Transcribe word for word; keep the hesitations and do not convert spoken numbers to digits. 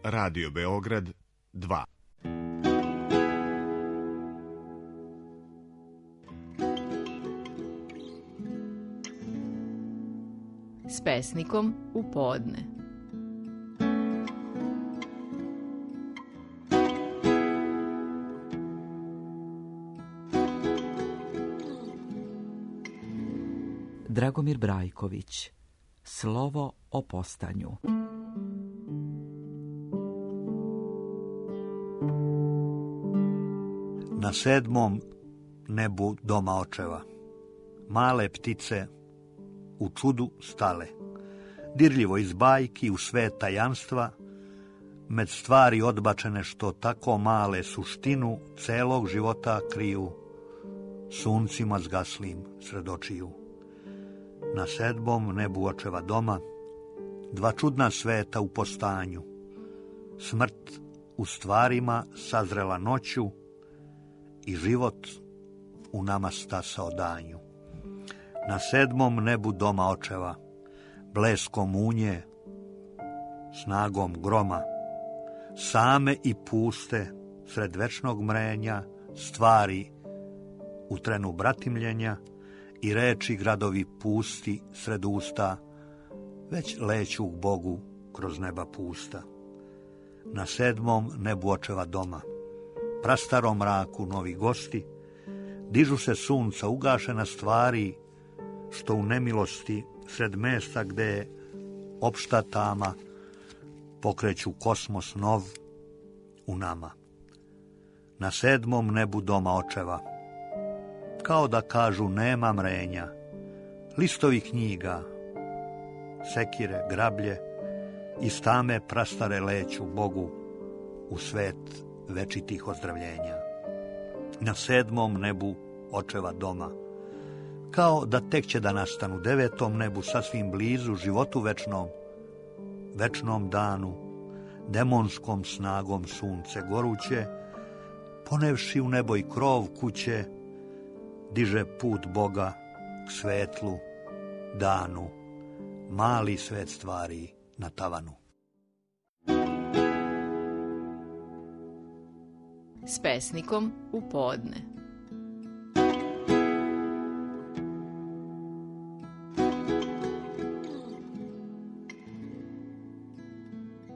Radio Beograd dva. S pesnikom u podne. Dragomir Brajković. Slovo o postanju. Na sedmom nebu doma očeva male ptice u čudu stale, dirljivo iz bajki u sve tajanstva, med stvari odbačene što tako male suštinu celog života kriju, suncima zgaslim sred očiju. Na sedmom nebu očeva doma dva čudna sveta u postanju, smrt u stvarima sazrela noću i život u nama stasao danju. Na sedmom nebu doma očeva, bleskom munje, snagom groma, same i puste, sred večnog mrenja, stvari u trenu bratimljenja i reči gradovi pusti sred usta, već leću k Bogu kroz neba pusta. Na sedmom nebu očeva doma, prastarom mraku novi gosti, dižu se sunca ugašena stvari, što u nemilosti sred mesta gde je opšta tama, pokreću kosmos nov u nama. Na sedmom nebu doma očeva, kao da kažu nema mrenja, listovi knjiga, sekire, grablje, iz tame prastare leću Bogu u svet večitih ozdravljenja. Na sedmom nebu očeva doma, kao da tek će da nastanu devetom nebu sasvim blizu životu večnom, večnom danu, demonskom snagom sunce goruće, ponevši u nebo i krov kuće, diže put Boga k svetlu, danu, mali svet stvari na tavanu. S pesnikom u podne.